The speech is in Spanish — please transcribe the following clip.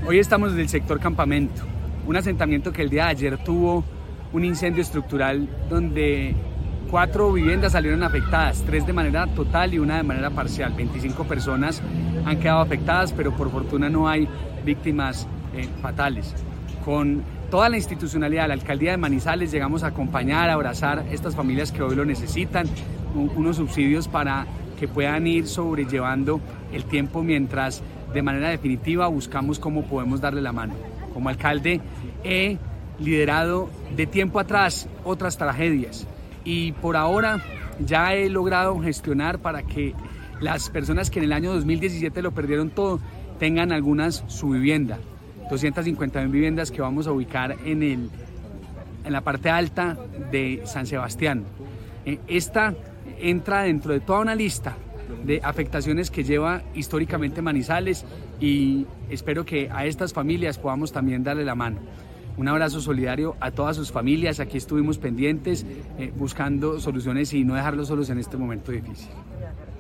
Hoy estamos en el sector Campamento, un asentamiento que el día de ayer tuvo un incendio estructural donde 4 viviendas salieron afectadas, 3 de manera total y 1 de manera parcial. 25 personas han quedado afectadas, pero por fortuna no hay víctimas fatales. Con toda la institucionalidad, la Alcaldía de Manizales, llegamos a acompañar, a abrazar a estas familias que hoy lo necesitan, unos subsidios para que puedan ir sobrellevando el tiempo mientras de manera definitiva buscamos cómo podemos darle la mano. Como alcalde he liderado de tiempo atrás otras tragedias y por ahora ya he logrado gestionar para que las personas que en el año 2017 lo perdieron todo tengan algunas su vivienda. 250.000 viviendas que vamos a ubicar en la parte alta de San Sebastián. Esta entra dentro de toda una lista de afectaciones que lleva históricamente Manizales y espero que a estas familias podamos también darle la mano. Un abrazo solidario a todas sus familias, aquí estuvimos pendientes buscando soluciones y no dejarlos solos en este momento difícil.